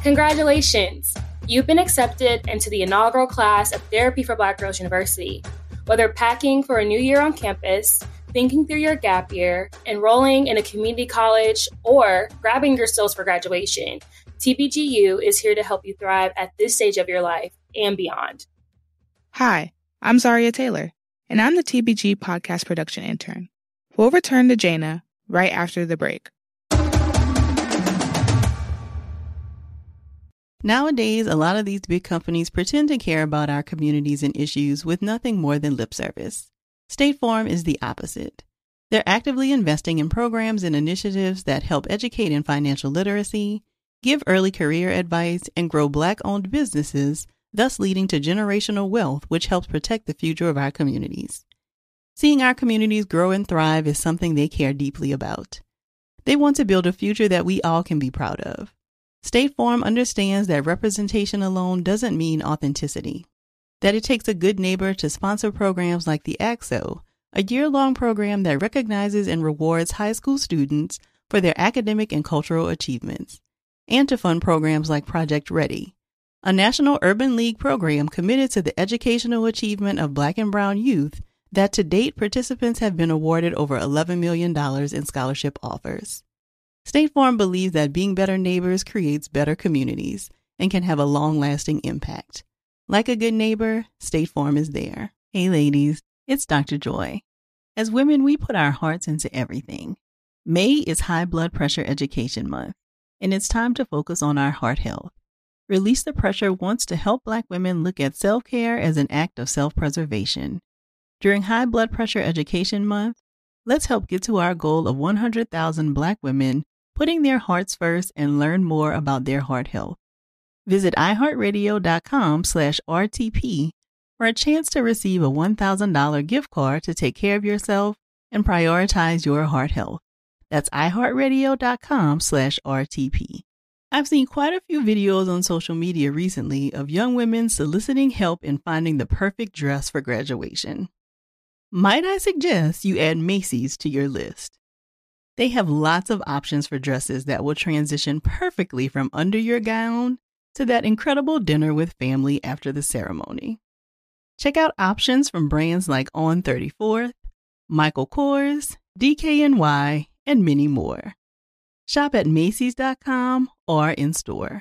Congratulations! You've been accepted into the inaugural class of Therapy for Black Girls University. Whether packing for a new year on campus, thinking through your gap year, enrolling in a community college, or grabbing your skills for graduation, TBGU is here to help you thrive at this stage of your life and beyond. Hi, I'm Zaria Taylor, and I'm the TBG podcast production intern. We'll return to Jana right after the break. Nowadays, a lot of these big companies pretend to care about our communities and issues with nothing more than lip service. State Farm is the opposite. They're actively investing in programs and initiatives that help educate in financial literacy, give early career advice, and grow Black-owned businesses, thus leading to generational wealth, which helps protect the future of our communities. Seeing our communities grow and thrive is something they care deeply about. They want to build a future that we all can be proud of. State Farm understands that representation alone doesn't mean authenticity, that it takes a good neighbor to sponsor programs like the ACT-SO, a year-long program that recognizes and rewards high school students for their academic and cultural achievements, and to fund programs like Project Ready, a national urban league program committed to the educational achievement of Black and Brown youth that to date participants have been awarded over $11 million in scholarship offers. State Farm believes that being better neighbors creates better communities and can have a long-lasting impact. Like a good neighbor, State Farm is there. Hey ladies, it's Dr. Joy. As women, we put our hearts into everything. May is High Blood Pressure Education Month, and it's time to focus on our heart health. Release the Pressure wants to help Black women look at self-care as an act of self-preservation. During High Blood Pressure Education Month, let's help get to our goal of 100,000 Black women putting their hearts first and learn more about their heart health. Visit iHeartRadio.com/RTP for a chance to receive a $1,000 gift card to take care of yourself and prioritize your heart health. That's iHeartRadio.com/RTP. I've seen quite a few videos on social media recently of young women soliciting help in finding the perfect dress for graduation. Might I suggest you add Macy's to your list? They have lots of options for dresses that will transition perfectly from under your gown to that incredible dinner with family after the ceremony. Check out options from brands like On 34th, Michael Kors, DKNY, and many more. Shop at Macy's.com or in-store.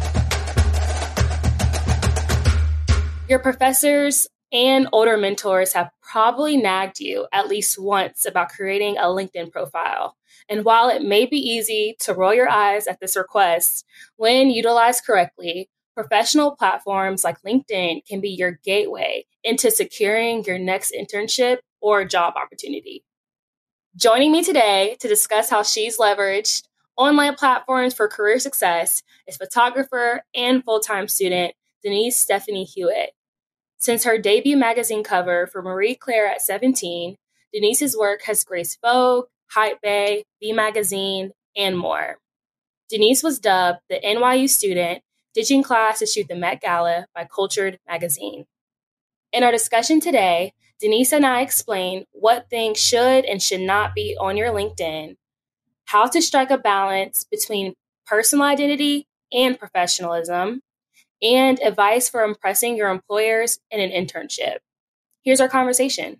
Your professors and older mentors have probably nagged you at least once about creating a LinkedIn profile. And while it may be easy to roll your eyes at this request, when utilized correctly, professional platforms like LinkedIn can be your gateway into securing your next internship or job opportunity. Joining me today to discuss how she's leveraged online platforms for career success is photographer and full-time student Denise Stephanie Hewitt. Since her debut magazine cover for Marie Claire at 17, Denise's work has graced Vogue, Hypebae, V Magazine, and more. Denise was dubbed the NYU student ditching class to shoot the Met Gala by Cultured Magazine. In our discussion today, Denise and I explain what things should and should not be on your LinkedIn, how to strike a balance between personal identity and professionalism, and advice for impressing your employers in an internship. Here's our conversation.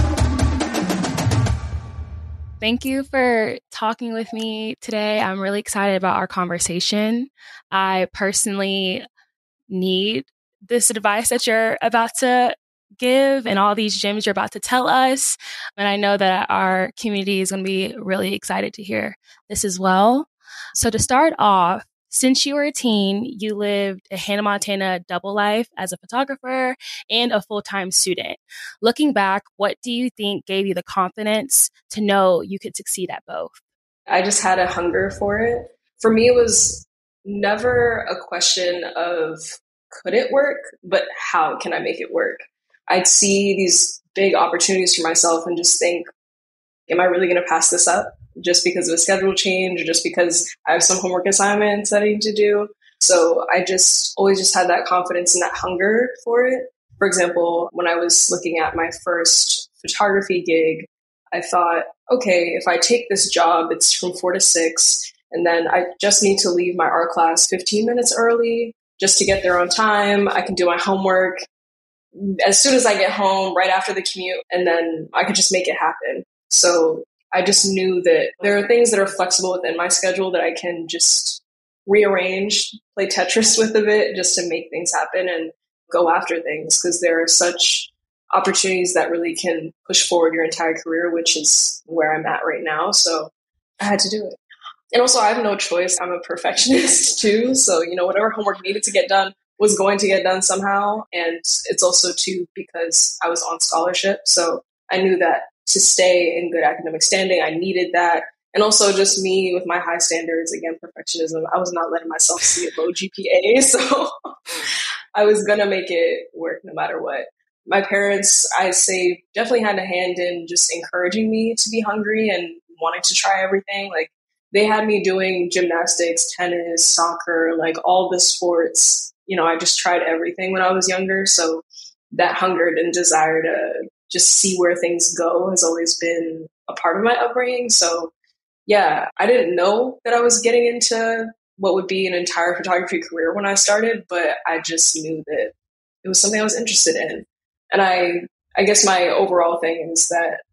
Thank you for talking with me today. I'm really excited about our conversation. I personally need this advice that you're about to give and all these gems you're about to tell us. And I know that our community is going to be really excited to hear this as well. So to start off, since you were a teen, you lived a Hannah Montana double life as a photographer and a full-time student. Looking back, what do you think gave you the confidence to know you could succeed at both? I just had a hunger for it. For me, it was never a question of could it work, but how can I make it work? I'd see these big opportunities for myself and just think, am I really going to pass this up? Just because of a schedule change or just because I have some homework assignments that I need to do. So I just always just had that confidence and that hunger for it. For example, when I was looking at my first photography gig, I thought, okay, if I take this job, it's from 4 to 6, And then I just need to leave my art class 15 minutes early just to get there on time. I can do my homework as soon as I get home, right after the commute, and then I could just make it happen. So I just knew that there are things that are flexible within my schedule that I can just rearrange, play Tetris with a bit just to make things happen and go after things, because there are such opportunities that really can push forward your entire career, which is where I'm at right now. So I had to do it. And also, I have no choice. I'm a perfectionist too. So, whatever homework needed to get done was going to get done somehow. And it's also too because I was on scholarship. So I knew that to stay in good academic standing, I needed that. And also just me with my high standards, again, perfectionism, I was not letting myself see a low GPA. So I was going to make it work no matter what. My parents, I say, definitely had a hand in just encouraging me to be hungry and wanting to try everything. Like, they had me doing gymnastics, tennis, soccer, like all the sports. I just tried everything when I was younger. So that hunger and desire to just see where things go has always been a part of my upbringing. So yeah, I didn't know that I was getting into what would be an entire photography career when I started, but I just knew that it was something I was interested in. And I guess my overall thing is that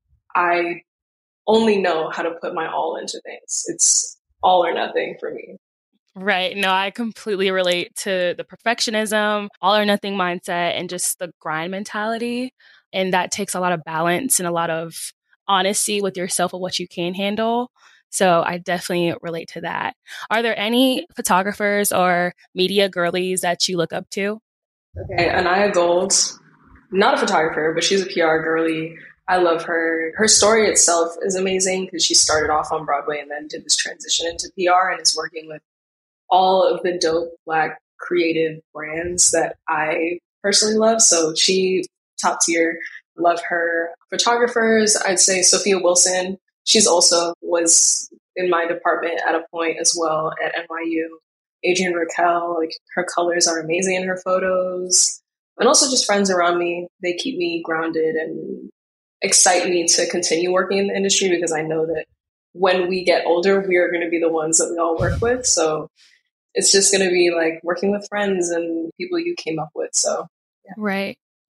I only know how to put my all into things. It's all or nothing for me. Right. No, I completely relate to the perfectionism, all or nothing mindset, and just the grind mentality. And that takes a lot of balance and a lot of honesty with yourself of what you can handle. So I definitely relate to that. Are there any photographers or media girlies that you look up to? Okay, Anaya Gold, not a photographer, but she's a PR girly. I love her. Her story itself is amazing because she started off on Broadway and then did this transition into PR and is working with all of the dope Black creative brands that I personally love. So she, top tier, love her. Photographers, I'd say Sophia Wilson. She's also was in my department at a point as well at NYU. Adrienne Raquel, like, her colors are amazing in her photos. And also just friends around me. They keep me grounded and excite me to continue working in the industry, because I know that when we get older, we are going to be the ones that we all work with. So it's just going to be like working with friends and people you came up with. So, yeah. Right.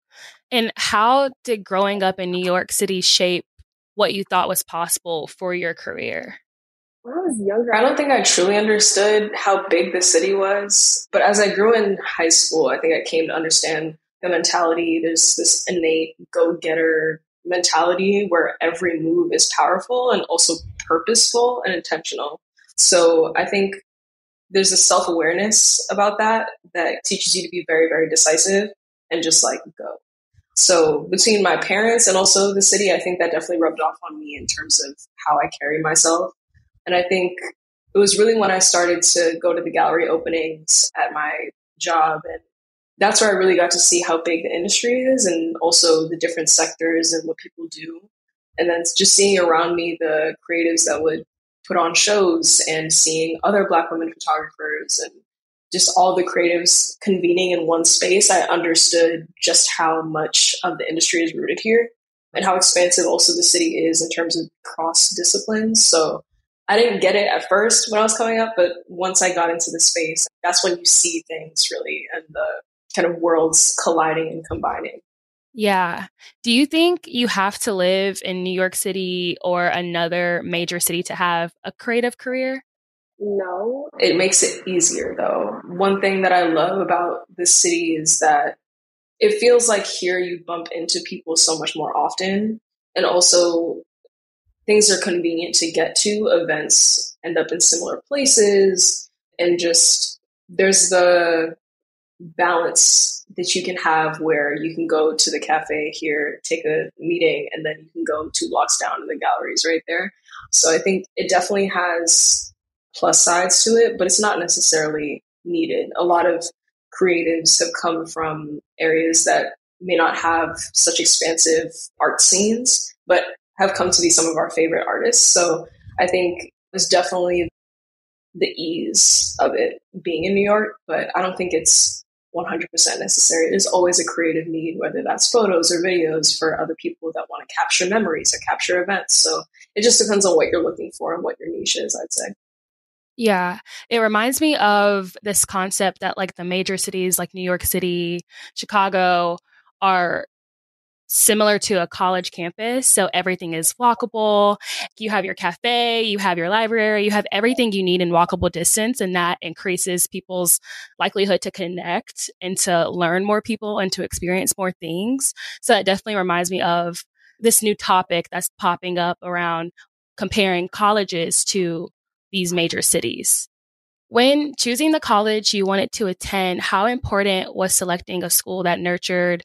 And how did growing up in New York City shape what you thought was possible for your career? When I was younger, I don't think I truly understood how big the city was. But as I grew in high school, I think I came to understand the mentality. There's this innate go-getter mentality where every move is powerful and also purposeful and intentional. So I think there's a self-awareness about that teaches you to be very, very decisive and just like go. So between my parents and also the city, I think that definitely rubbed off on me in terms of how I carry myself. And I think it was really when I started to go to the gallery openings at my job. And that's where I really got to see how big the industry is and also the different sectors and what people do. And then just seeing around me the creatives that would put on shows and seeing other Black women photographers and just all the creatives convening in one space, I understood just how much of the industry is rooted here and how expansive also the city is in terms of cross disciplines. So I didn't get it at first when I was coming up, but once I got into the space, that's when you see things really and the kind of worlds colliding and combining. Yeah. Do you think you have to live in New York City or another major city to have a creative career? No. It makes it easier, though. One thing that I love about this city is that it feels like here you bump into people so much more often. And also, things are convenient to get to. Events end up in similar places. And just there's the balance that you can have where you can go to the cafe here, take a meeting, and then you can go 2 blocks down to the galleries right there. So I think it definitely has plus sides to it, but it's not necessarily needed. A lot of creatives have come from areas that may not have such expansive art scenes, but have come to be some of our favorite artists. So I think there's definitely the ease of it being in New York, but I don't think it's 100% necessary. There's always a creative need, whether that's photos or videos for other people that want to capture memories or capture events. So it just depends on what you're looking for and what your niche is, I'd say. Yeah, it reminds me of this concept that like the major cities like New York City, Chicago are similar to a college campus. So everything is walkable. You have your cafe, you have your library, you have everything you need in walkable distance. And that increases people's likelihood to connect and to learn more people and to experience more things. So that definitely reminds me of this new topic that's popping up around comparing colleges to these major cities. When choosing the college you wanted to attend, how important was selecting a school that nurtured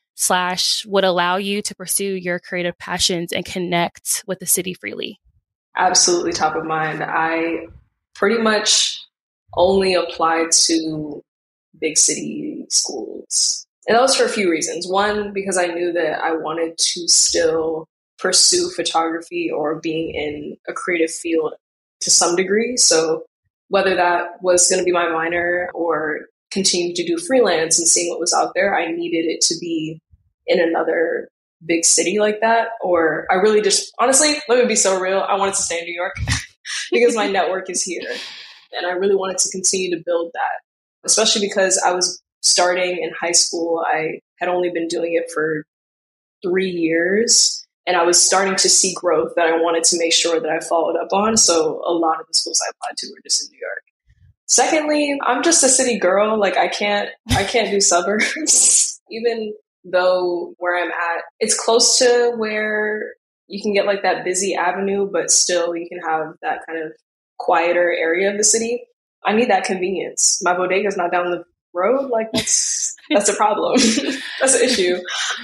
/ would allow you to pursue your creative passions and connect with the city freely? Absolutely top of mind. I pretty much only applied to big city schools. And that was for a few reasons. One, because I knew that I wanted to still pursue photography or being in a creative field to some degree. So whether that was going to be my minor or continue to do freelance and seeing what was out there, I needed it to be in another big city like that. Or I really just, honestly, let me be so real, I wanted to stay in New York because my network is here. And I really wanted to continue to build that, especially because I was starting in high school. I had only been doing it for 3 years, and I was starting to see growth that I wanted to make sure that I followed up on. So a lot of the schools I applied to were just in New York. Secondly, I'm just a city girl. Like I can't do suburbs, even though where I'm at, it's close to where you can get like that busy avenue, but still you can have that kind of quieter area of the city. I need that convenience. My bodega's not down the road. Like that's a problem. That's an issue.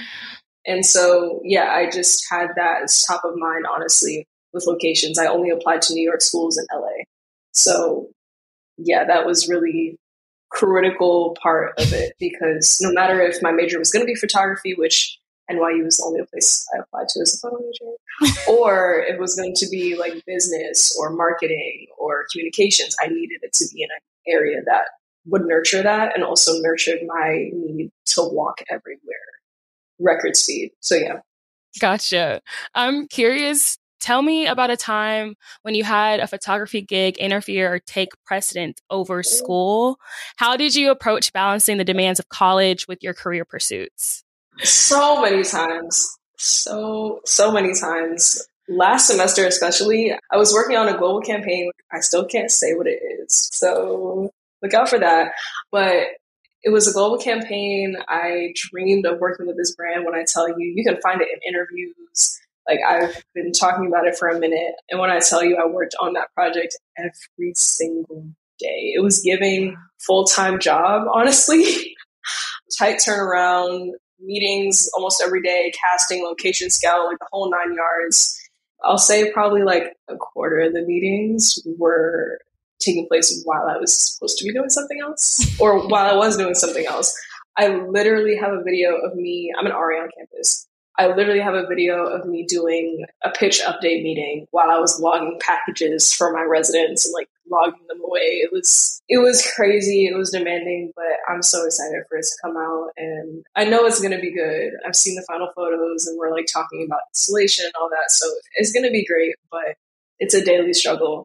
And so, yeah, I just had that as top of mind, honestly, with locations. I only applied to New York schools in LA. So yeah, that was really critical part of it, because no matter if my major was going to be photography, which NYU was the only place I applied to as a photo major, or it was going to be like business or marketing or communications, I needed it to be in an area that would nurture that and also nurtured my need to walk everywhere, record speed. So yeah. Gotcha. I'm curious. Tell me about a time when you had a photography gig interfere or take precedent over school. How did you approach balancing the demands of college with your career pursuits? So many times. So many times. Last semester especially, I was working on a global campaign. I still can't say what it is, so look out for that. But it was a global campaign. I dreamed of working with this brand. When I tell you, you can find it in interviews. Like I've been talking about it for a minute. And when I tell you I worked on that project every single day, it was giving full-time job, honestly. Tight turnaround, meetings almost every day, casting, location scout, like the whole 9 yards. I'll say probably like a quarter of the meetings were taking place while I was supposed to be doing something else, or while I was doing something else. I literally have a video of me, I'm an RA on campus. I literally have a video of me doing a pitch update meeting while I was logging packages for my residents and like logging them away. It was crazy. It was demanding, but I'm so excited for it to come out. And I know it's going to be good. I've seen the final photos and we're like talking about installation and all that. So it's going to be great, but it's a daily struggle.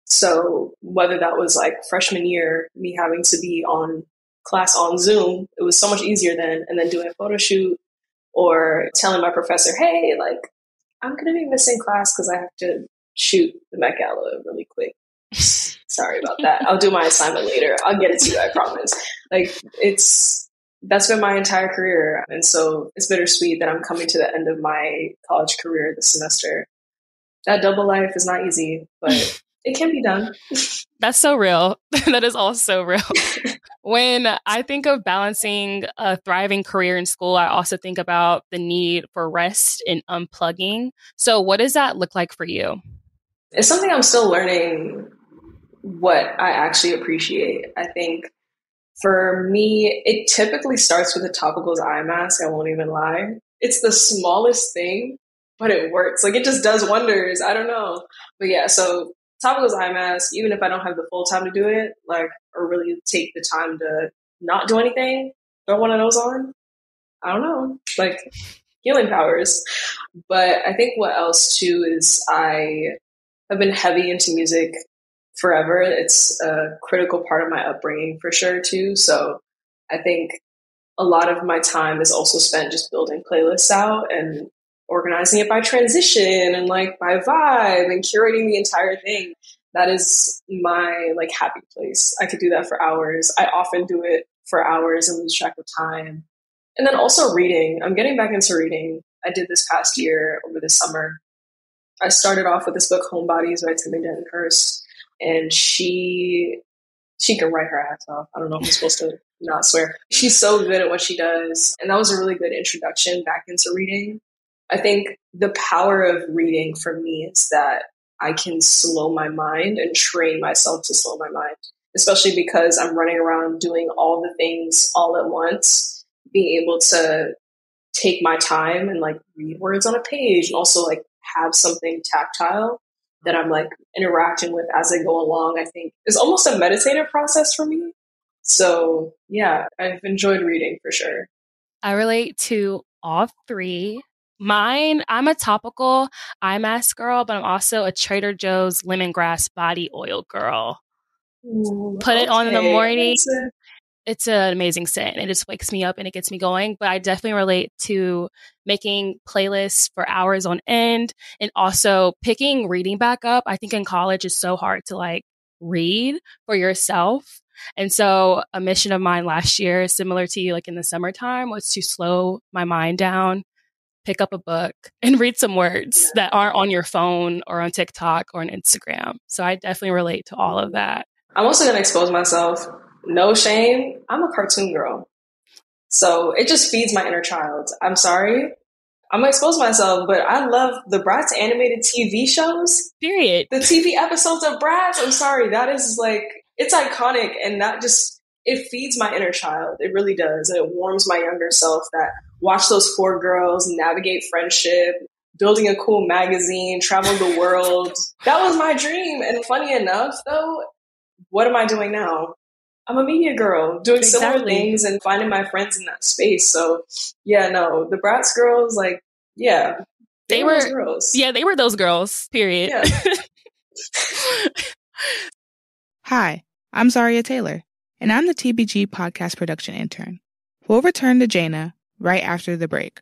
So whether that was like freshman year, me having to be on class on Zoom, it was so much easier then, and then doing a photo shoot, or telling my professor, hey, like, I'm going to be missing class because I have to shoot the Met Gala really quick. Sorry about that. I'll do my assignment later. I'll get it to you, I promise. Like, that's been my entire career. And so it's bittersweet that I'm coming to the end of my college career this semester. That double life is not easy, but it can be done. That's so real. That is all so real. When I think of balancing a thriving career in school, I also think about the need for rest and unplugging. So what does that look like for you? It's something I'm still learning what I actually appreciate. I think for me, it typically starts with a topical eye mask. I won't even lie. It's the smallest thing, but it works. Like it just does wonders. I don't know. But yeah, so topical eye mask, even if I don't have the full time to do it, like, or really take the time to not do anything, throw one of those on. I don't know, like healing powers. But I think what else too is I have been heavy into music forever. It's a critical part of my upbringing for sure too. So I think a lot of my time is also spent just building playlists out and organizing it by transition and like by vibe and curating the entire thing. That is my like happy place. I could do that for hours. I often do it for hours and lose track of time. And then also reading. I'm getting back into reading. I did this past year over the summer. I started off with this book, Homebodies by Timmy Denton Hurst. And she can write her ass off. I don't know if I'm supposed to not swear. She's so good at what she does. And that was a really good introduction back into reading. I think the power of reading for me is that I can slow my mind and train myself to slow my mind, especially because I'm running around doing all the things all at once. Being able to take my time and like read words on a page and also like have something tactile that I'm like interacting with as I go along, I think is almost a meditative process for me. So yeah, I've enjoyed reading for sure. I relate to all three. Mine, I'm a topical eye mask girl, but I'm also a Trader Joe's lemongrass body oil girl. Ooh, Put it on in the morning. That's It's an amazing scent. It just wakes me up and it gets me going. But I definitely relate to making playlists for hours on end and also picking reading back up. I think in college it's so hard to like read for yourself. And so a mission of mine last year, similar to you, like in the summertime, was to slow my mind down, pick up a book and read some words that aren't on your phone or on TikTok or on Instagram. So I definitely relate to all of that. I'm also going to expose myself. No shame. I'm a cartoon girl. So it just feeds my inner child. I'm sorry. I'm going to expose myself, but I love the Bratz animated TV shows. Period. The TV episodes of Bratz. I'm sorry. That is like, it's iconic. And that just, it feeds my inner child. It really does. And it warms my younger self that watch those 4 girls navigate friendship, building a cool magazine, travel the world. That was my dream. And funny enough, though, what am I doing now? I'm a media girl doing similar things and finding my friends in that space. So yeah, no, the Bratz girls, like, yeah, they were those girls. Yeah, they were those girls, period. Yeah. Hi, I'm Zaria Taylor, and I'm the TBG podcast production intern. We'll return to Jaina right after the break.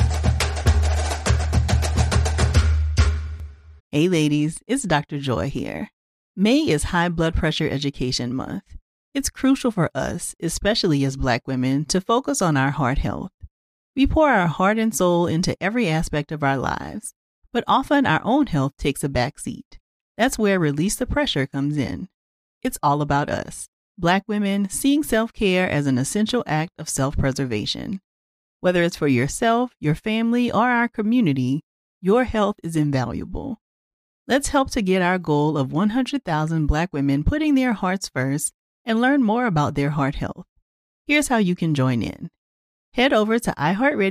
Hey ladies, it's Dr. Joy here. May is High Blood Pressure Education Month. It's crucial for us, especially as Black women, to focus on our heart health. We pour our heart and soul into every aspect of our lives, but often our own health takes a back seat. That's where Release the Pressure comes in. It's all about us, Black women, seeing self-care as an essential act of self-preservation. Whether it's for yourself, your family, or our community, your health is invaluable. Let's help to get our goal of 100,000 Black women putting their hearts first and learn more about their heart health. Here's how you can join in. Head over to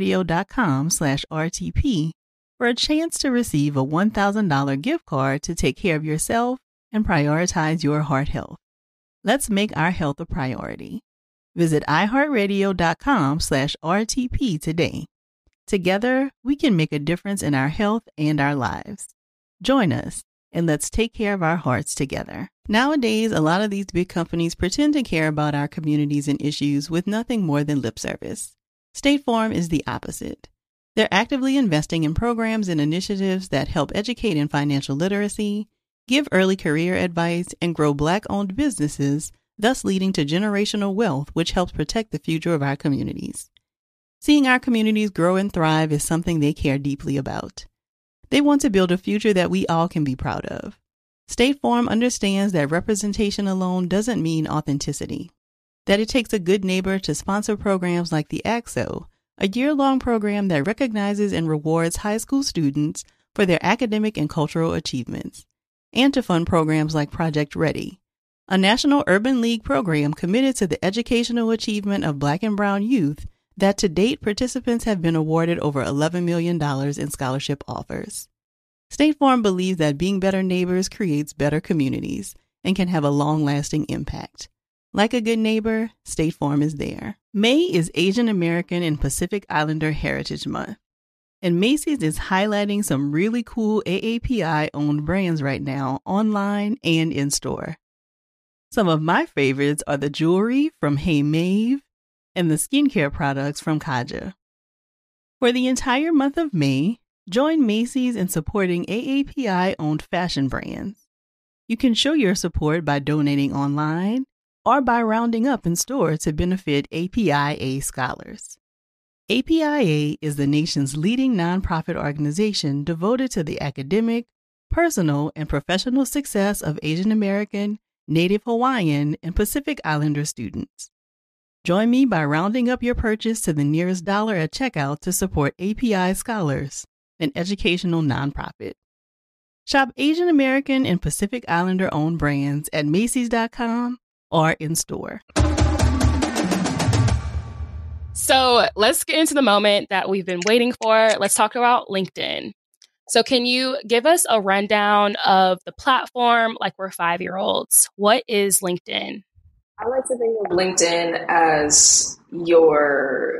iHeartRadio.com/RTP for a chance to receive a $1,000 gift card to take care of yourself and prioritize your heart health. Let's make our health a priority. Visit iHeartRadio.com/RTP today. Together, we can make a difference in our health and our lives. Join us, and let's take care of our hearts together. Nowadays, a lot of these big companies pretend to care about our communities and issues with nothing more than lip service. State Farm is the opposite. They're actively investing in programs and initiatives that help educate in financial literacy, give early career advice, and grow Black-owned businesses, thus leading to generational wealth, which helps protect the future of our communities. Seeing our communities grow and thrive is something they care deeply about. They want to build a future that we all can be proud of. State Farm understands that representation alone doesn't mean authenticity, that it takes a good neighbor to sponsor programs like the ACT-SO, a year-long program that recognizes and rewards high school students for their academic and cultural achievements, and to fund programs like Project Ready, a National Urban League program committed to the educational achievement of Black and Brown youth that to date participants have been awarded over $11 million in scholarship offers. State Farm believes that being better neighbors creates better communities and can have a long-lasting impact. Like a good neighbor, State Farm is there. May is Asian American and Pacific Islander Heritage Month. And Macy's is highlighting some really cool AAPI-owned brands right now, online and in-store. Some of my favorites are the jewelry from Hey Maeve and the skincare products from Kaja. For the entire month of May, join Macy's in supporting AAPI-owned fashion brands. You can show your support by donating online or by rounding up in store to benefit APIA scholars. APIA is the nation's leading nonprofit organization devoted to the academic, personal, and professional success of Asian American, Native Hawaiian, and Pacific Islander students. Join me by rounding up your purchase to the nearest dollar at checkout to support API Scholars, an educational nonprofit. Shop Asian American and Pacific Islander-owned brands at Macy's.com or in-store. So let's get into the moment that we've been waiting for. Let's talk about LinkedIn. So can you give us a rundown of the platform like we're 5-year-olds? What is LinkedIn? I like to think of LinkedIn as your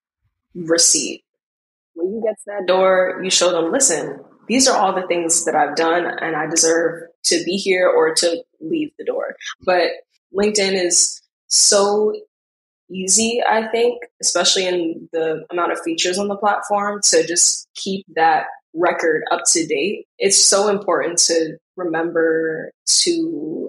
receipt. When you get to that door, you show them, listen, these are all the things that I've done and I deserve to be here or to leave the door. But LinkedIn is so easy, I think, especially in the amount of features on the platform, to just keep that record up to date. It's so important to remember to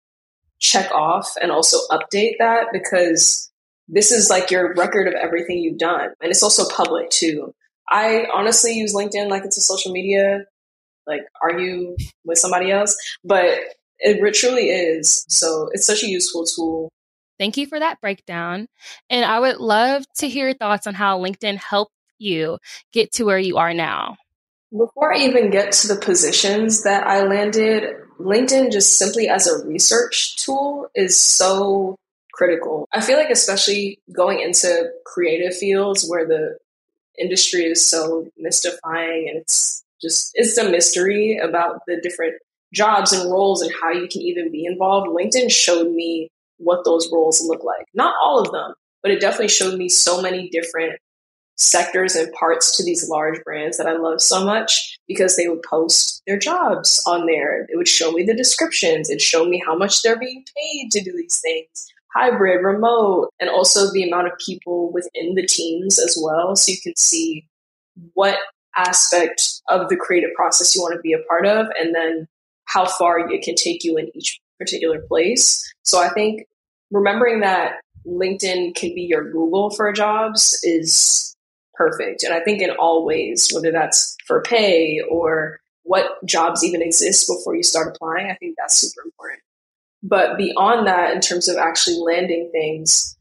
check off and also update that, because this is like your record of everything you've done. And it's also public too. I honestly use LinkedIn like it's a social media, like argue with somebody else, but it truly is. So it's such a useful tool. Thank you for that breakdown. And I would love to hear your thoughts on how LinkedIn helped you get to where you are now. Before I even get to the positions that I landed, LinkedIn just simply as a research tool is so critical. I feel like especially going into creative fields where the industry is so mystifying and it's a mystery about the different jobs and roles and how you can even be involved. LinkedIn showed me what those roles look like. Not all of them, but it definitely showed me so many different sectors and parts to these large brands that I love so much, because they would post their jobs on there. It would show me the descriptions. It'd show me how much they're being paid to do these things, hybrid, remote, and also the amount of people within the teams as well. So you can see what aspect of the creative process you want to be a part of, and then how far it can take you in each particular place. So I think remembering that LinkedIn can be your Google for jobs is perfect. And I think in all ways, whether that's for pay or what jobs even exist before you start applying, I think that's super important. But beyond that, in terms of actually landing things,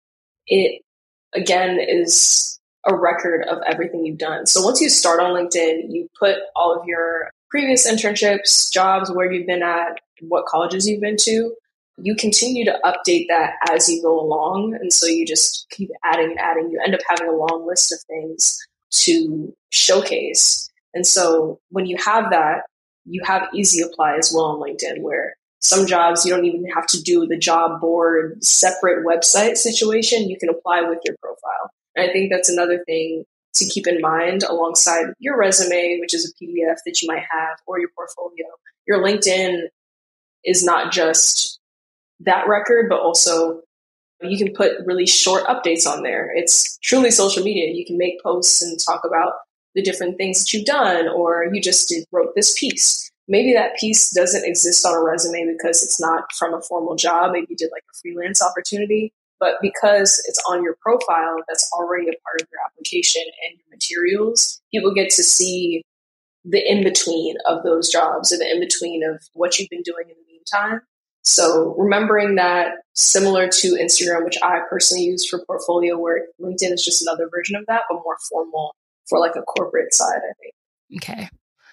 it again is a record of everything you've done. So once you start on LinkedIn, you put all of your previous internships, jobs, where you've been at, what colleges you've been to. You continue to update that as you go along. And so you just keep adding and adding. You end up having a long list of things to showcase. And so when you have that, you have easy apply as well on LinkedIn, where some jobs you don't even have to do the job board separate website situation. You can apply with your profile. And I think that's another thing to keep in mind alongside your resume, which is a PDF that you might have, or your portfolio. Your LinkedIn is not just that record, but also you can put really short updates on there. It's truly social media. You can make posts and talk about the different things that you've done, or you just wrote this piece. Maybe that piece doesn't exist on a resume because it's not from a formal job. Maybe you did like a freelance opportunity, but because it's on your profile, that's already a part of your application and your materials. People get to see the in-between of those jobs, or the in-between of what you've been doing in the meantime. So remembering that, similar to Instagram, which I personally use for portfolio work, LinkedIn is just another version of that, but more formal for like a corporate side, I think. Okay.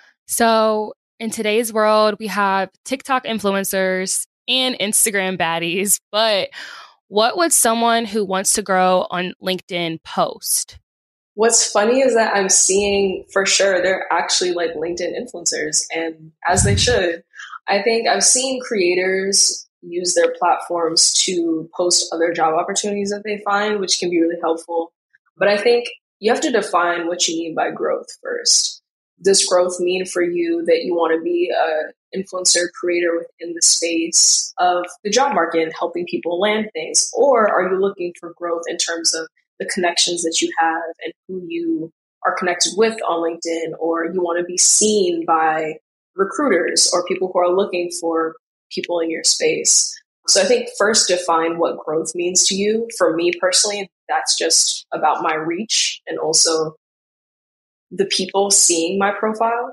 So in today's world, we have TikTok influencers and Instagram baddies, but what would someone who wants to grow on LinkedIn post? What's funny is that I'm seeing for sure they're actually like LinkedIn influencers, and as they should. I think I've seen creators use their platforms to post other job opportunities that they find, which can be really helpful. But I think you have to define what you mean by growth first. Does growth mean for you that you want to be a influencer creator within the space of the job market and helping people land things? Or are you looking for growth in terms of the connections that you have and who you are connected with on LinkedIn, or you want to be seen by recruiters or people who are looking for people in your space? So I think first define what growth means to you. For me personally, that's just about my reach and also the people seeing my profile.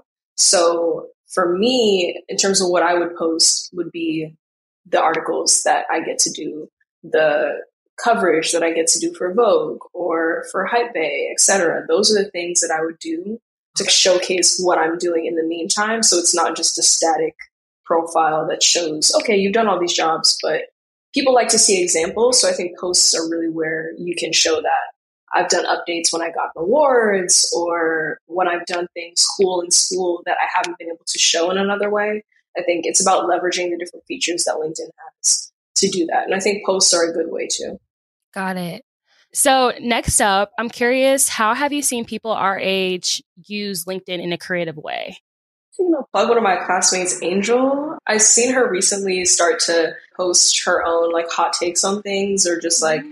So for me, in terms of what I would post would be the articles that I get to do, the coverage that I get to do for Vogue or for Hypebae, etc. Those are the things that I would do to showcase what I'm doing in the meantime. So it's not just a static profile that shows, okay, you've done all these jobs, but people like to see examples. So I think posts are really where you can show that. I've done updates when I got awards or when I've done things cool in school that I haven't been able to show in another way. I think it's about leveraging the different features that LinkedIn has to do that. And I think posts are a good way too. Got it. So next up, I'm curious, how have you seen people our age use LinkedIn in a creative way? Plug one of my classmates, Angel. I've seen her recently start to post her own like hot takes on things or just like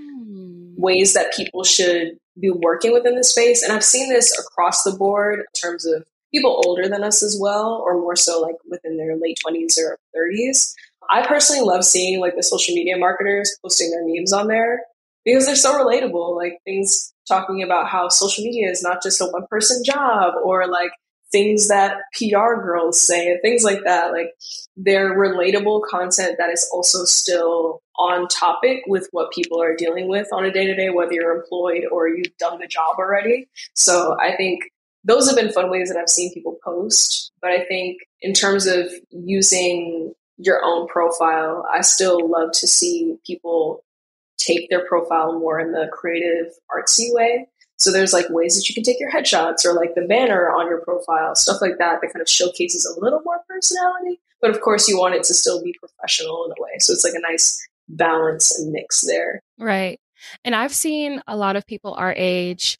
ways that people should be working within the space. And I've seen this across the board in terms of people older than us as well, or more so like within their late 20s or 30s. I personally love seeing like the social media marketers posting their memes on there because they're so relatable. Like things talking about how social media is not just a one-person job, or like things that PR girls say and things like that. Like they're relatable content that is also still on topic with what people are dealing with on a day-to-day, whether you're employed or you've done the job already. So I think those have been fun ways that I've seen people post. But I think in terms of using your own profile, I still love to see people take their profile more in the creative, artsy way. So there's like ways that you can take your headshots or like the banner on your profile, stuff like that, that kind of showcases a little more personality. But of course, you want it to still be professional in a way. So it's like a nice balance and mix there. Right. And I've seen a lot of people our age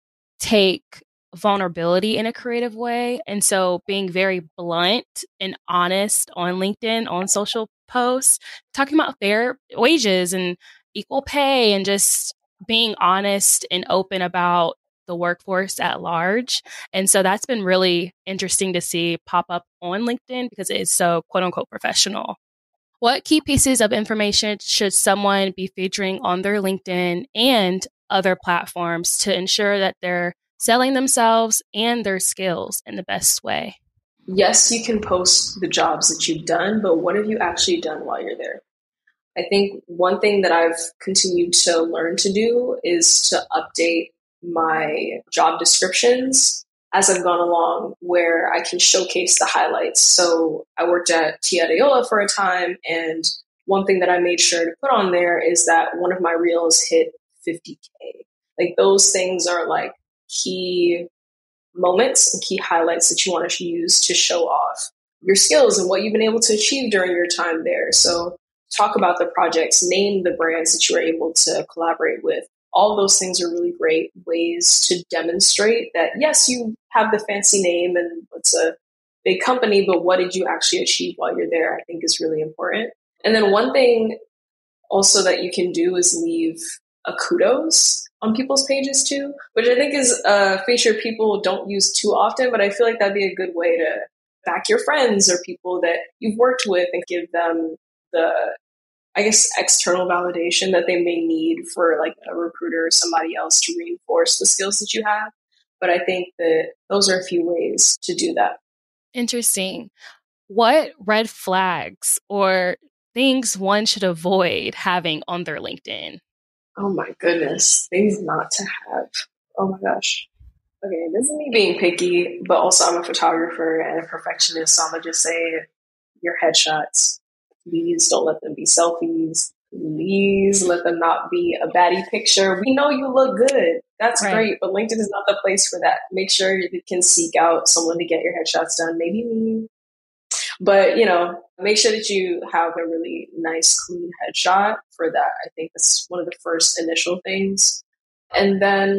take vulnerability in a creative way. And so being very blunt and honest on LinkedIn, on social posts, talking about their wages and equal pay and just being honest and open about the workforce at large. And so that's been really interesting to see pop up on LinkedIn because it is so quote unquote professional. What key pieces of information should someone be featuring on their LinkedIn and other platforms to ensure that they're selling themselves and their skills in the best way? Yes, you can post the jobs that you've done, but what have you actually done while you're there? I think one thing that I've continued to learn to do is to update my job descriptions as I've gone along, where I can showcase the highlights. So I worked at Tia Adeola for a time, and one thing that I made sure to put on there is that one of my reels hit 50K. Like those things are like key moments and key highlights that you want to use to show off your skills and what you've been able to achieve during your time there. So talk about the projects, name the brands that you were able to collaborate with. All those things are really great ways to demonstrate that, yes, you have the fancy name and it's a big company, but what did you actually achieve while you're there, I think is really important. And then one thing also that you can do is leave a kudos on people's pages too, which I think is a feature people don't use too often, but I feel like that'd be a good way to back your friends or people that you've worked with and give them the, I guess, external validation that they may need for like a recruiter or somebody else to reinforce the skills that you have. But I think that those are a few ways to do that. Interesting. What red flags or things one should avoid having on their LinkedIn? Oh my goodness, things not to have. Oh my gosh. Okay, this is me being picky, but also I'm a photographer and a perfectionist, so I'm gonna just say your headshots. Please don't let them be selfies. Please let them not be a baddie picture. We know you look good. That's right. Great, but LinkedIn is not the place for that. Make sure you can seek out someone to get your headshots done. Maybe me. But, make sure that you have a really nice, clean headshot for that. I think that's one of the first initial things. And then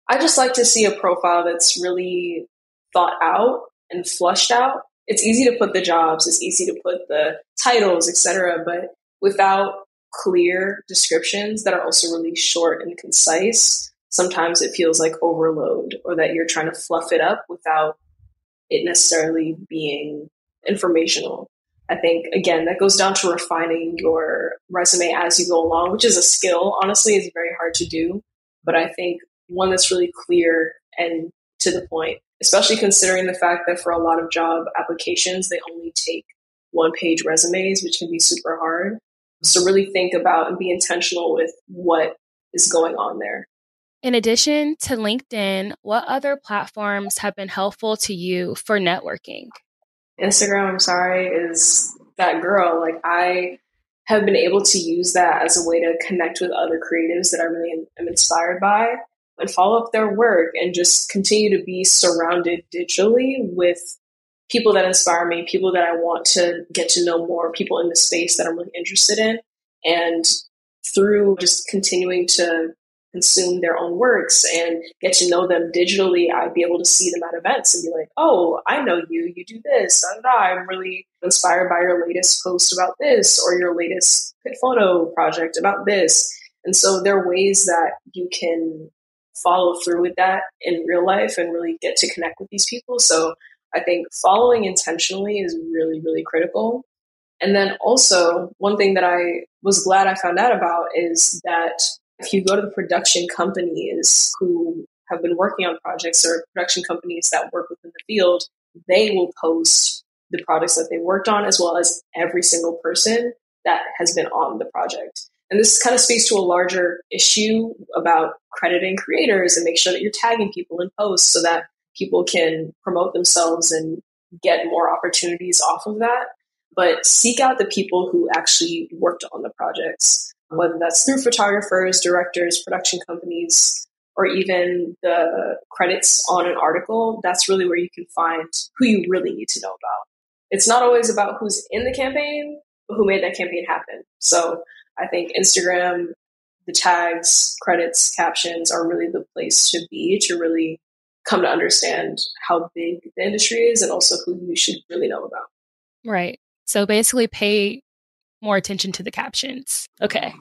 I just like to see a profile that's really thought out and flushed out. It's easy to put the jobs, it's easy to put the titles, etc., but without clear descriptions that are also really short and concise, sometimes it feels like overload or that you're trying to fluff it up without it necessarily being informational. I think, again, that goes down to refining your resume as you go along, which is a skill. Honestly, it's very hard to do. But I think one that's really clear and to the point, especially considering the fact that for a lot of job applications, they only take one-page resumes, which can be super hard. So really think about and be intentional with what is going on there. In addition to LinkedIn, what other platforms have been helpful to you for networking? Instagram, I'm sorry, is that girl. Like, I have been able to use that as a way to connect with other creatives that I really am inspired by and follow up their work and just continue to be surrounded digitally with people that inspire me, people that I want to get to know more, people in the space that I'm really interested in. And through just continuing to consume their own works and get to know them digitally, I'd be able to see them at events and be like, oh, I know you do this. I'm really inspired by your latest post about this or your latest photo project about this. And so there are ways that you can follow through with that in real life and really get to connect with these people. So I think following intentionally is really, really critical. And then also one thing that I was glad I found out about is that if you go to the production companies who have been working on projects or production companies that work within the field, they will post the projects that they worked on as well as every single person that has been on the project. And this kind of speaks to a larger issue about crediting creators and make sure that you're tagging people in posts so that people can promote themselves and get more opportunities off of that. But seek out the people who actually worked on the projects, whether that's through photographers, directors, production companies, or even the credits on an article. That's really where you can find who you really need to know about. It's not always about who's in the campaign, but who made that campaign happen. So I think Instagram, the tags, credits, captions are really the place to be to really come to understand how big the industry is and also who you should really know about. Right. So basically pay more attention to the captions. Okay.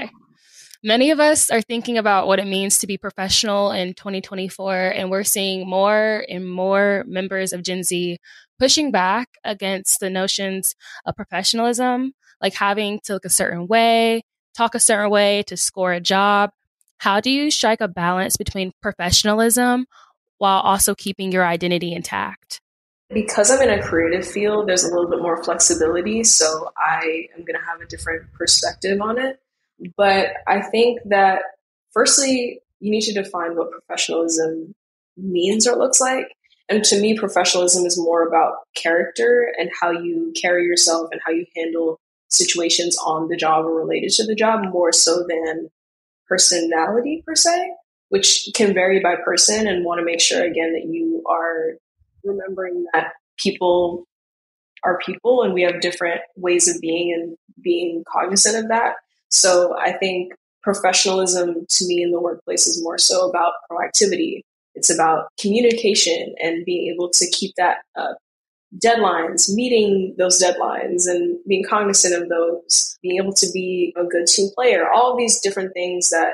Many of us are thinking about what it means to be professional in 2024, and we're seeing more and more members of Gen Z pushing back against the notions of professionalism, like having to look a certain way, talk a certain way to score a job. How do you strike a balance between professionalism while also keeping your identity intact? Because I'm in a creative field, there's a little bit more flexibility, so I am going to have a different perspective on it. But I think that, firstly, you need to define what professionalism means or looks like. And to me, professionalism is more about character and how you carry yourself and how you handle situations on the job or related to the job, more so than personality per se, which can vary by person, and want to make sure, again, that you are remembering that people are people and we have different ways of being and being cognizant of that. So I think professionalism to me in the workplace is more so about proactivity. It's about communication and being able to keep that up. Deadlines, meeting those deadlines and being cognizant of those, being able to be a good team player, all of these different things that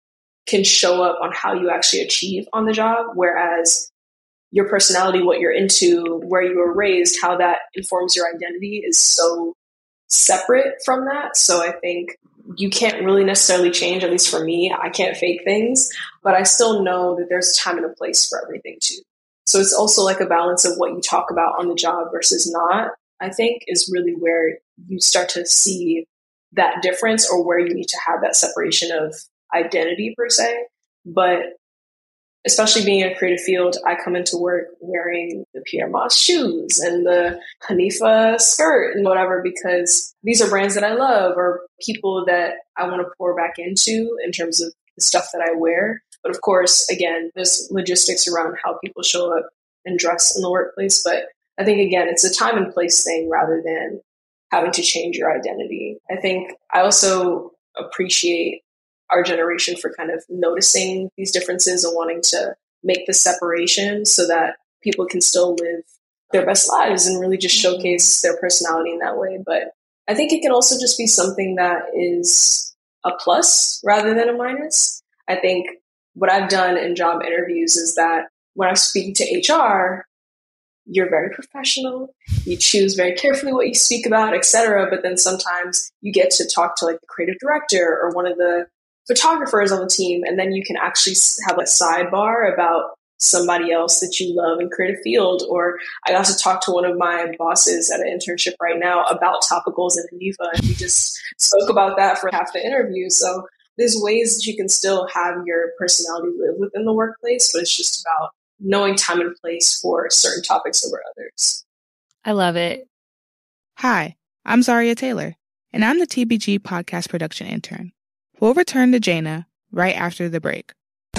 can show up on how you actually achieve on the job. Whereas your personality, what you're into, where you were raised, how that informs your identity is so separate from that. So I think you can't really necessarily change, at least for me. I can't fake things, but I still know that there's a time and a place for everything too. So it's also like a balance of what you talk about on the job versus not, I think, is really where you start to see that difference or where you need to have that separation of identity per se. But especially being in a creative field, I come into work wearing the Pierre Moss shoes and the Hanifa skirt and whatever, because these are brands that I love or people that I want to pour back into in terms of the stuff that I wear. But of course, again, there's logistics around how people show up and dress in the workplace. But I think, again, it's a time and place thing rather than having to change your identity. I think I also appreciate our generation for kind of noticing these differences and wanting to make the separation so that people can still live their best lives and really just showcase their personality in that way. But I think it can also just be something that is a plus rather than a minus. I think what I've done in job interviews is that when I'm speaking to HR, you're very professional, you choose very carefully what you speak about, etc. But then sometimes you get to talk to like the creative director or one of the photographers on the team, and then you can actually have a sidebar about somebody else that you love in creative field. Or I got to talk to one of my bosses at an internship right now about topicals and Hanifa, and we just spoke about that for half the interview. So there's ways that you can still have your personality live within the workplace, but it's just about knowing time and place for certain topics over others. I love it. Hi, I'm Zaria Taylor, and I'm the TBG podcast production intern. We'll return to Jaina right after the break.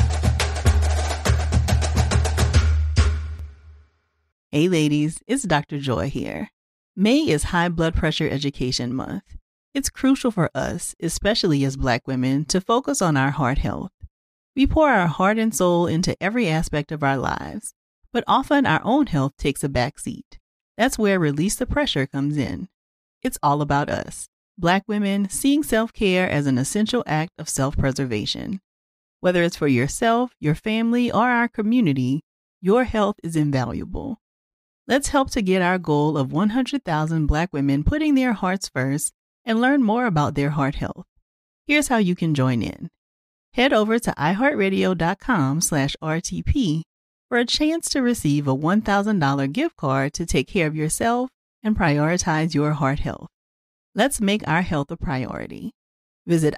Hey ladies, it's Dr. Joy here. May is High Blood Pressure Education Month. It's crucial for us, especially as Black women, to focus on our heart health. We pour our heart and soul into every aspect of our lives, but often our own health takes a back seat. That's where Release the Pressure comes in. It's all about us, Black women, seeing self-care as an essential act of self-preservation. Whether it's for yourself, your family, or our community, your health is invaluable. Let's help to get our goal of 100,000 Black women putting their hearts first and learn more about their heart health. Here's how you can join in. Head over to iHeartRadio.com/RTP for a chance to receive a $1,000 gift card to take care of yourself and prioritize your heart health. Let's make our health a priority. Visit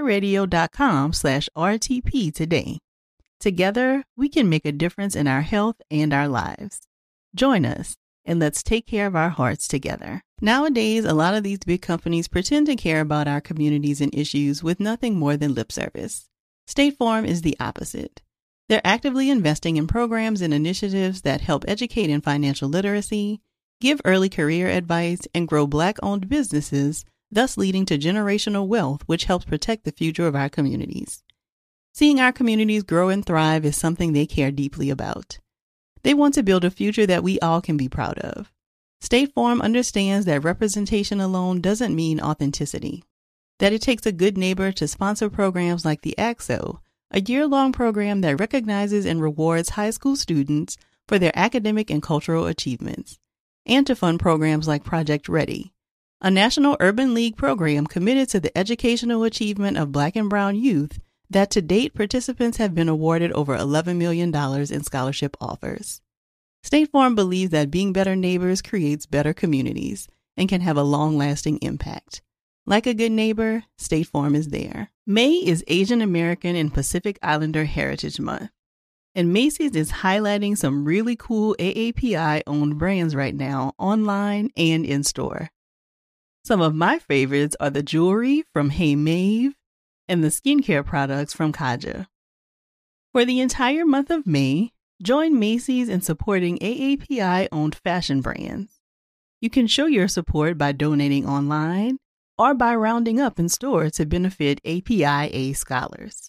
iHeartRadio.com/RTP today. Together, we can make a difference in our health and our lives. Join us, and let's take care of our hearts together. Nowadays, a lot of these big companies pretend to care about our communities and issues with nothing more than lip service. State Farm is the opposite. They're actively investing in programs and initiatives that help educate in financial literacy, give early career advice, and grow Black-owned businesses, thus leading to generational wealth, which helps protect the future of our communities. Seeing our communities grow and thrive is something they care deeply about. They want to build a future that we all can be proud of. State Farm understands that representation alone doesn't mean authenticity, that it takes a good neighbor to sponsor programs like the ACT-SO, a year-long program that recognizes and rewards high school students for their academic and cultural achievements, and to fund programs like Project Ready, a national urban league program committed to the educational achievement of Black and Brown youth that to date participants have been awarded over $11 million in scholarship offers. State Farm believes that being better neighbors creates better communities and can have a long-lasting impact. Like a good neighbor, State Farm is there. May is Asian American and Pacific Islander Heritage Month, and Macy's is highlighting some really cool AAPI-owned brands right now, online and in-store. Some of my favorites are the jewelry from Hey Maeve and the skincare products from Kaja. For the entire month of May, join Macy's in supporting AAPI-owned fashion brands. You can show your support by donating online or by rounding up in store to benefit APIA scholars.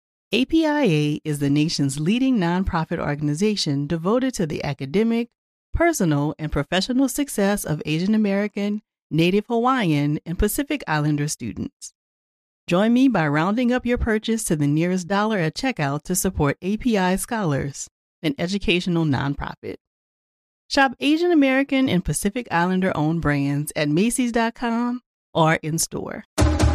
APIA is the nation's leading nonprofit organization devoted to the academic, personal, and professional success of Asian American, Native Hawaiian, and Pacific Islander students. Join me by rounding up your purchase to the nearest dollar at checkout to support API Scholars, an educational nonprofit. Shop Asian American and Pacific Islander-owned brands at Macy's.com or in-store.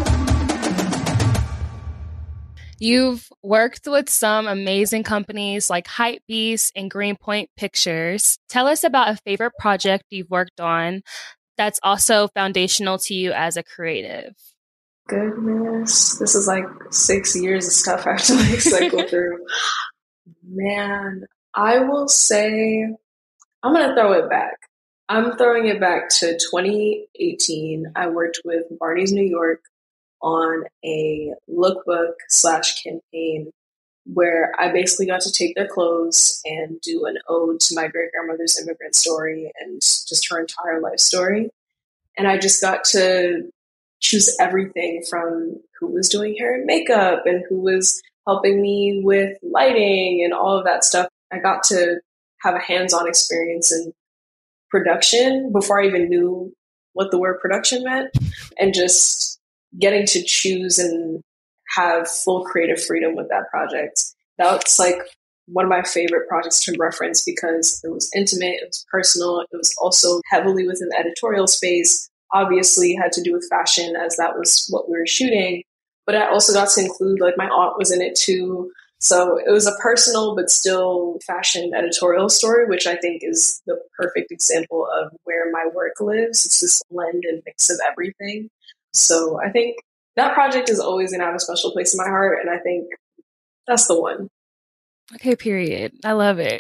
You've worked with some amazing companies like Hypebeast and Greenpoint Pictures. Tell us about a favorite project you've worked on that's also foundational to you as a creative. Goodness, this is like 6 years of stuff I have to like cycle through. Man, I will say I'm going to throw it back. I'm throwing it back to 2018. I worked with Barney's New York on a lookbook / campaign where I basically got to take their clothes and do an ode to my great grandmother's immigrant story and just her entire life story. And I just got to choose everything from who was doing hair and makeup and who was helping me with lighting and all of that stuff. I got to have a hands-on experience in production before I even knew what the word production meant, and just getting to choose and have full creative freedom with that project. That's like one of my favorite projects to reference because it was intimate, it was personal, it was also heavily within the editorial space. Obviously had to do with fashion as that was what we were shooting, but I also got to include, like, my aunt was in it too. So it was a personal but still fashion editorial story, which I think is the perfect example of where my work lives. It's this blend and mix of everything. So I think that project is always going to have a special place in my heart, and I think that's the one. Okay, period. I love it.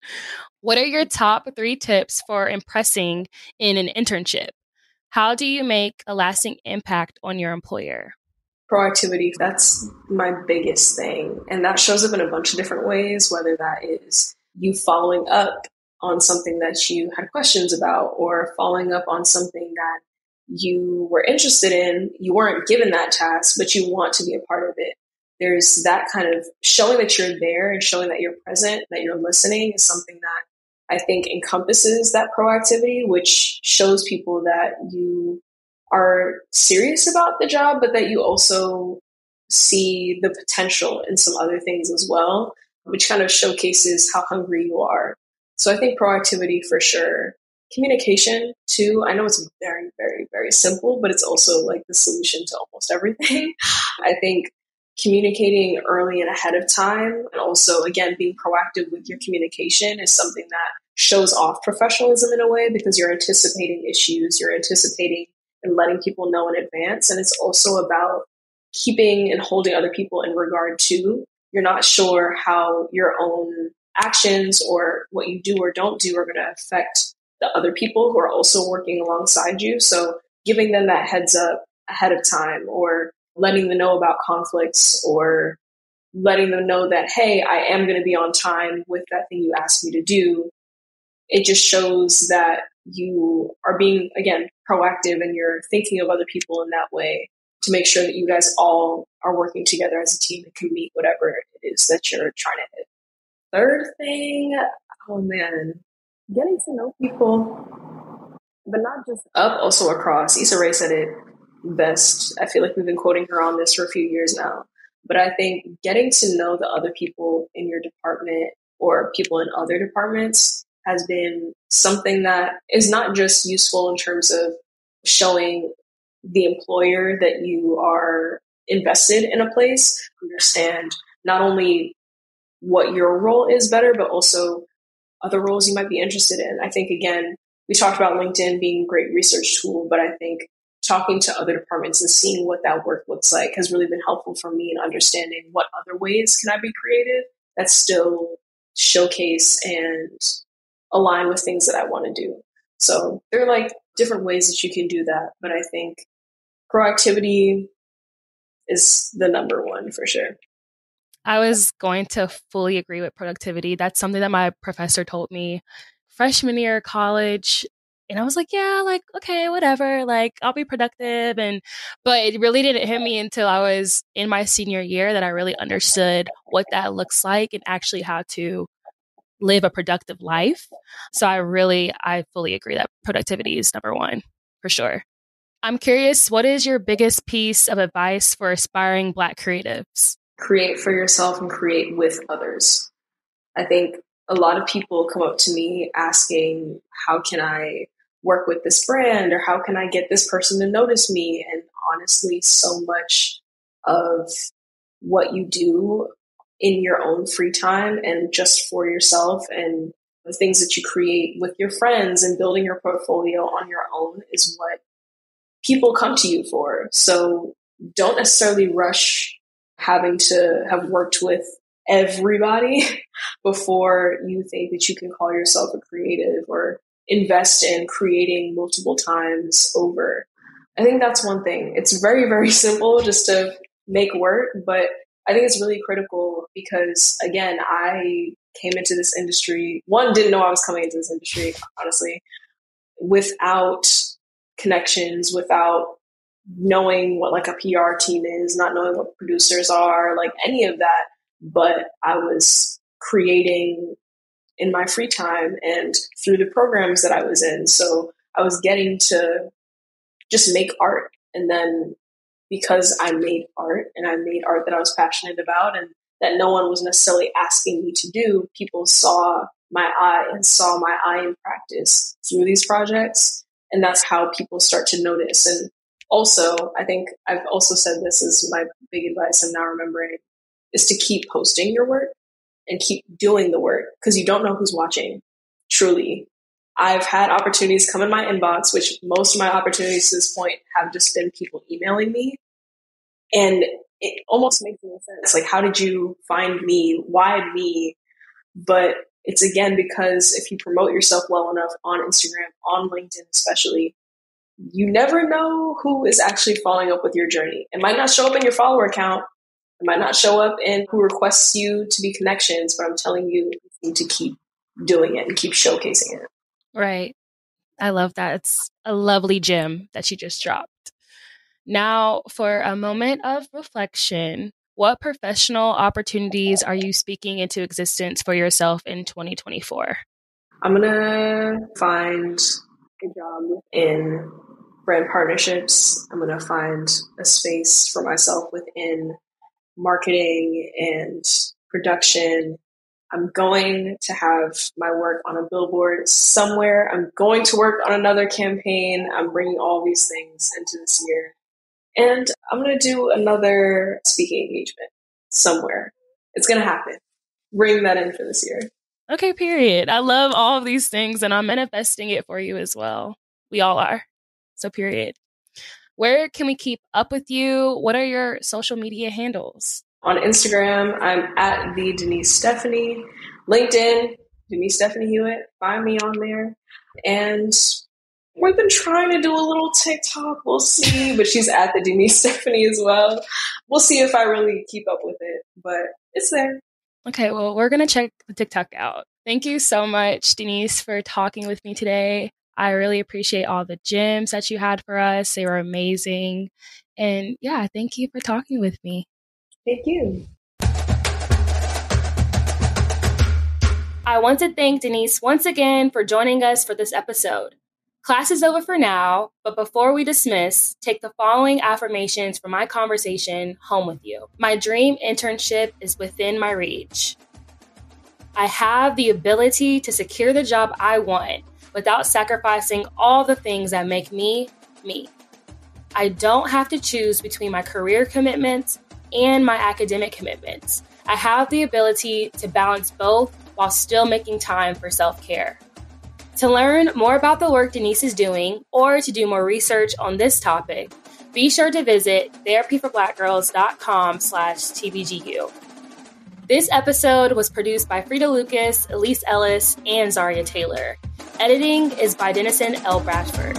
What are your top 3 tips for impressing in an internship? How do you make a lasting impact on your employer? Proactivity, that's my biggest thing. And that shows up in a bunch of different ways, whether that is you following up on something that you had questions about, or following up on something that you were interested in. You weren't given that task, but you want to be a part of it. There's that kind of showing that you're there and showing that you're present, that you're listening is something that I think encompasses that proactivity, which shows people that you are serious about the job, but that you also see the potential in some other things as well, which kind of showcases how hungry you are. So I think proactivity for sure. Communication too. I know it's very, very, very simple, but it's also like the solution to almost everything. I think communicating early and ahead of time, and also, again, being proactive with your communication is something that shows off professionalism in a way, because you're anticipating issues, you're anticipating and letting people know in advance. And it's also about keeping and holding other people in regard to. You're not sure how your own actions or what you do or don't do are going to affect the other people who are also working alongside you. So giving them that heads up ahead of time, or letting them know about conflicts, or letting them know that, hey, I am going to be on time with that thing you asked me to do. It just shows that you are being, again, proactive, and you're thinking of other people in that way to make sure that you guys all are working together as a team and can meet whatever it is that you're trying to hit. Third thing, oh man, getting to know people, but not just up, also across. Issa Rae said it best. I feel like we've been quoting her on this for a few years now, but I think getting to know the other people in your department or people in other departments has been something that is not just useful in terms of showing the employer that you are invested in a place, understand not only what your role is better, but also other roles you might be interested in. I think, again, we talked about LinkedIn being a great research tool, but I think talking to other departments and seeing what that work looks like has really been helpful for me in understanding what other ways can I be creative that still showcase and align with things that I want to do. So there are like different ways that you can do that, but I think proactivity is the number one for sure. I was going to fully agree with productivity. That's something that my professor told me freshman year of college. And I was like, yeah, like, okay, whatever, like, I'll be productive. But it really didn't hit me until I was in my senior year that I really understood what that looks like and actually how to live a productive life. So I fully agree that productivity is number one, for sure. I'm curious, what is your biggest piece of advice for aspiring Black creatives? Create for yourself and create with others. I think a lot of people come up to me asking, how can I work with this brand, or how can I get this person to notice me? And honestly, so much of what you do in your own free time and just for yourself, and the things that you create with your friends and building your portfolio on your own, is what people come to you for. So don't necessarily rush having to have worked with everybody before you think that you can call yourself a creative, or invest in creating multiple times over. I think that's one thing. It's very, very simple just to make work, but I think it's really critical because, again, I came into this industry, didn't know I was coming into this industry, honestly, without connections, without knowing what like a PR team is, not knowing what producers are, like any of that. But I was creating in my free time and through the programs that I was in. So I was getting to just make art. And then because I made art and I made art that I was passionate about and that no one was necessarily asking me to do, people saw my eye and saw my eye in practice through these projects. And that's how people start to notice. And also, I think I've also said this is my big advice I'm now remembering, is to keep posting your work and keep doing the work because you don't know who's watching, truly. I've had opportunities come in my inbox, which most of my opportunities to this point have just been people emailing me. And it almost makes no sense. Like, how did you find me? Why me? But it's again, because if you promote yourself well enough on Instagram, on LinkedIn especially, you never know who is actually following up with your journey. It might not show up in your follower count. It might not show up in who requests you to be connections, but I'm telling you, you need to keep doing it and keep showcasing it. Right. I love that. It's a lovely gem that you just dropped. Now, for a moment of reflection, what professional opportunities are you speaking into existence for yourself in 2024? I'm going to find a job in brand partnerships. I'm going to find a space for myself within marketing and production. I'm going to have my work on a billboard somewhere. I'm going to work on another campaign. I'm bringing all these things into this year. And I'm going to do another speaking engagement somewhere. It's going to happen. Bring that in for this year. Okay, period. I love all of these things and I'm manifesting it for you as well. We all are. So period. Where can we keep up with you? What are your social media handles? On Instagram, I'm at the Denise Stephanie. LinkedIn, Denise Stephanie Hewitt. Find me on there. And we've been trying to do a little TikTok. We'll see. But she's at the Denise Stephanie as well. We'll see if I really keep up with it. But it's there. Okay, well, we're going to check the TikTok out. Thank you so much, Denise, for talking with me today. I really appreciate all the gems that you had for us. They were amazing. And yeah, thank you for talking with me. Thank you. I want to thank Denise once again for joining us for this episode. Class is over for now, but before we dismiss, take the following affirmations from my conversation home with you. My dream internship is within my reach. I have the ability to secure the job I want without sacrificing all the things that make me, me. I don't have to choose between my career commitments and my academic commitments. I have the ability to balance both while still making time for self-care. To learn more about the work Denise is doing or to do more research on this topic, be sure to visit therapyforblackgirls.com/TBGU. This episode was produced by Frida Lucas, Elise Ellis, and Zaria Taylor. Editing is by Dennison L. Bradford.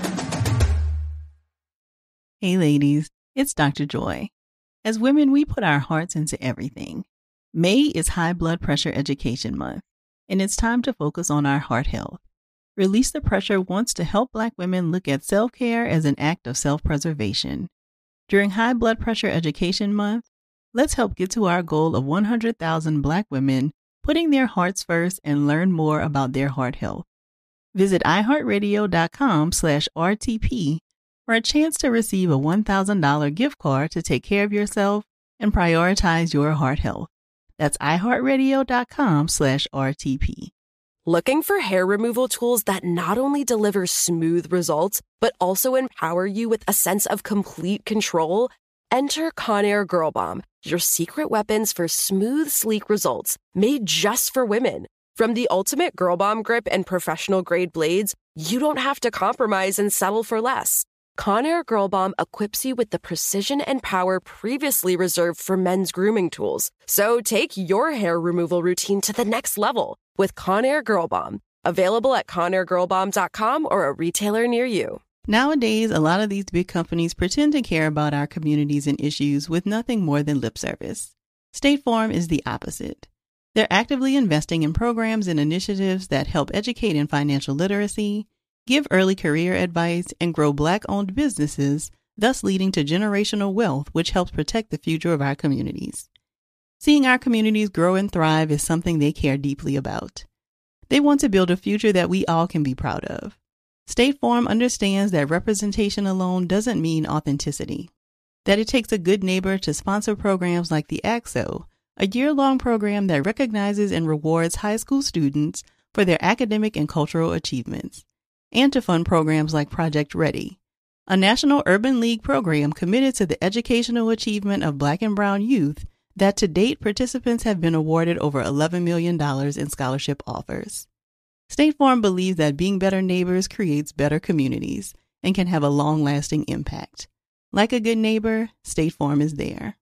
Hey ladies, it's Dr. Joy. As women, we put our hearts into everything. May is High Blood Pressure Education Month, and it's time to focus on our heart health. Release the Pressure wants to help Black women look at self-care as an act of self-preservation. During High Blood Pressure Education Month, let's help get to our goal of 100,000 Black women putting their hearts first and learn more about their heart health. Visit iHeartRadio.com/RTP for a chance to receive a $1,000 gift card to take care of yourself and prioritize your heart health. That's iHeartRadio.com/RTP. Looking for hair removal tools that not only deliver smooth results, but also empower you with a sense of complete control? Enter Conair Girl Bomb, your secret weapons for smooth, sleek results, made just for women. From the ultimate Girl Bomb grip and professional-grade blades, you don't have to compromise and settle for less. Conair Girl Bomb equips you with the precision and power previously reserved for men's grooming tools. So take your hair removal routine to the next level with Conair Girl Bomb. Available at ConairGirlBomb.com or a retailer near you. Nowadays, a lot of these big companies pretend to care about our communities and issues with nothing more than lip service. State Farm is the opposite. They're actively investing in programs and initiatives that help educate in financial literacy, give early career advice, and grow Black-owned businesses thus leading to generational wealth, which helps protect the future of our communities. Seeing our communities grow and thrive is something they care deeply about. They want to build a future that we all can be proud of. State Farm understands that representation alone doesn't mean authenticity, that it takes a good neighbor to sponsor programs like the ACT-SO, a year-long program that recognizes and rewards high school students for their academic and cultural achievements, and to fund programs like Project Ready, a National Urban League program committed to the educational achievement of Black and Brown youth that to date participants have been awarded over $11 million in scholarship offers. State Farm believes that being better neighbors creates better communities and can have a long-lasting impact. Like a good neighbor, State Farm is there.